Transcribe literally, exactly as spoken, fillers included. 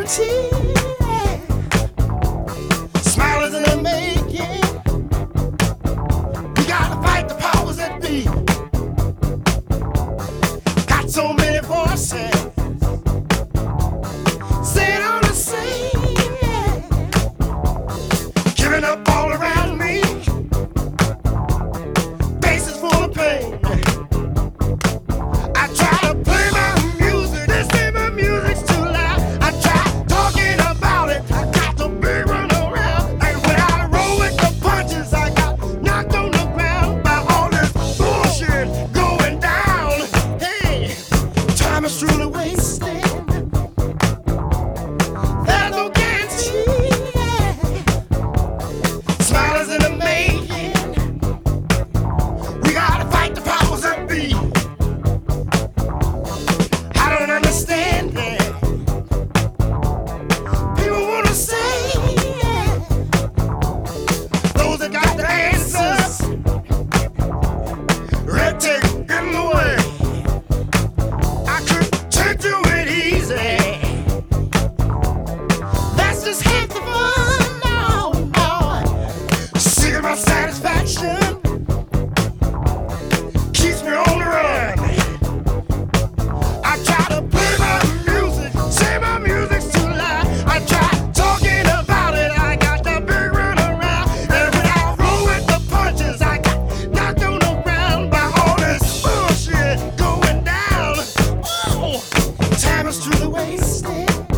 guarantee. Smile is in the making. We gotta fight the powers that be. Got so many voices saying all the same, giving up all around me. Faces full of pain. I try to play my music, they say my music's too loud. I try talking about it, I got the big run around. And when I roll with the punches, I got knocked on the ground by all this bullshit going down. Hey, time is truly wasted. There's no guarantee. Smile is in the making. We gotta fight the powers that be. I don't understand it. People wanna say, those that got the answers, red tape in the way. I couldn't take to it easy. That's just half the fun. No, no. Seeking my satisfaction keeps me on the run. I try to play my music, say my music's too loud. I try talking about it, I got the big run around. And when I roll with the punches, I got knocked on the ground by all this bullshit going down. Oh, time is truly wasted.